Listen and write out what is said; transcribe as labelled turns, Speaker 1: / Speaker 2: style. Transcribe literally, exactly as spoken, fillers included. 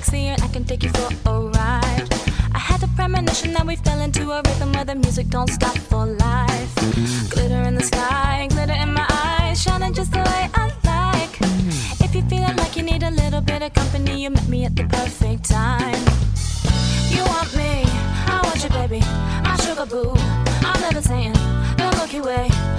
Speaker 1: sexy and I can take you for a ride. I had a premonition that we fell into a rhythm where the music don't stop for life. Glitter in the sky, glitter in my eyes, shining just the way I like. If you're feeling like you need a little bit of company, you met me at the perfect time. You want me, I want you, baby, my sugar boo. I'm levitating, the Milky Way.